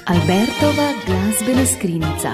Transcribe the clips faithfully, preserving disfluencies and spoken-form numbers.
Albertova glasbena skrinjica.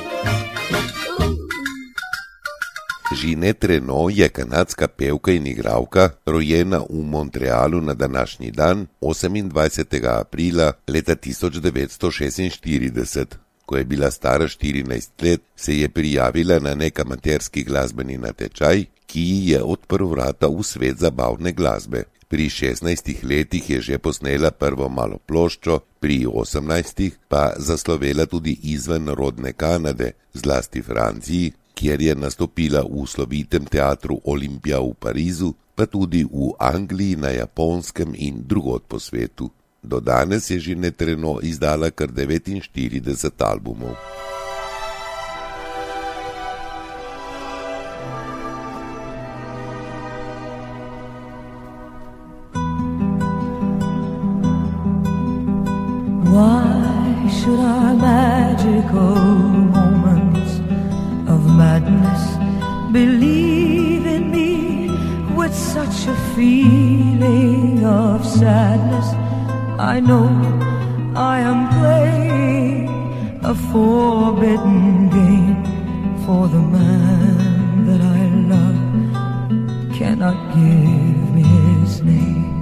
Jeanette Renaud je kanadska pevka in igralka, rojena v Montrealu na današnji dan, osemindvajsetega aprila leta tisoč devetsto šestinštirideset. Ko je bila stara štirinajst let, se je prijavila na nek amaterski glasbeni natečaj, ki ji je odprl vrata v svet zabavne glasbe. Pri šestnajstih letih je že posnela prvo malo ploščo, pri osemnajstih pa zaslovela tudi izven rodne Kanade, zlasti Franciji, kjer je nastopila v slovitem teatru Olimpija v Parizu, pa tudi v Angliji, na Japonskem in drugod po svetu. Do danes je Jeanette Renaud izdala kar devetinštirideset albumov. Why should our magical moments of madness believe in me with such a feeling of sadness? I know I am playing a forbidden game, for the man that I love cannot give me his name.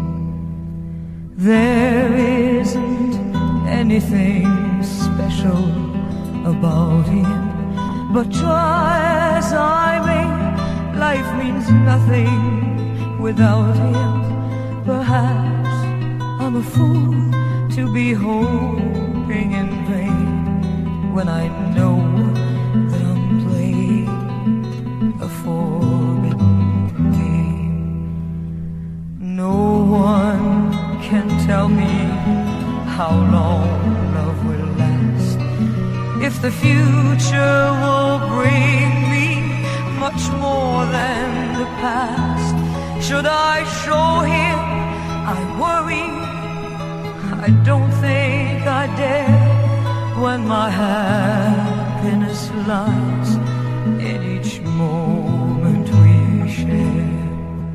There isn't anything special about him, but try as I may, life means nothing without him. Perhaps I'm a fool to be hoping in vain, when I know that I'm playing a forbidden game. No one can tell me how long love will last, if the future will bring me much more than the past. Should I show him I worry? I don't think I dare, when my happiness lies in each moment we share.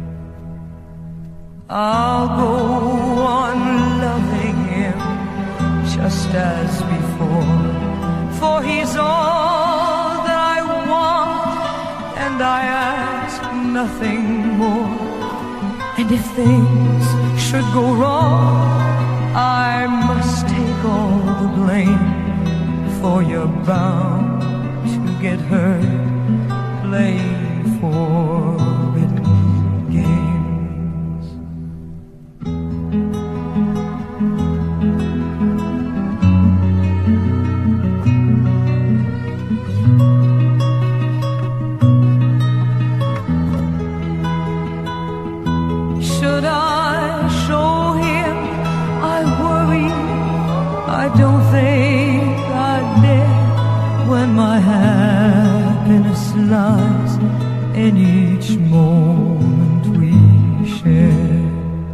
I'll go on loving him just as before, for he's all that I want, and I ask nothing more. And if things should go wrong, I must take all the blame, for you're bound to get hurt playing forbidden games. Should I show him I worry? I don't think I dare, when my happiness lies in each moment we share.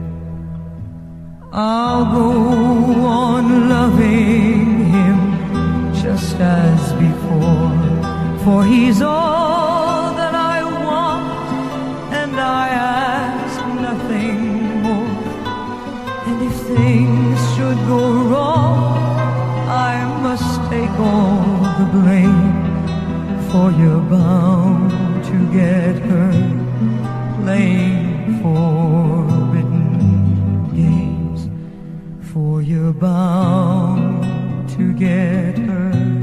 I'll go on loving him just as before, for he's all that I want, and I ask nothing more. And if things should go wrong, I must take all the blame, for you're bound to get hurt playing forbidden games, for you're bound to get hurt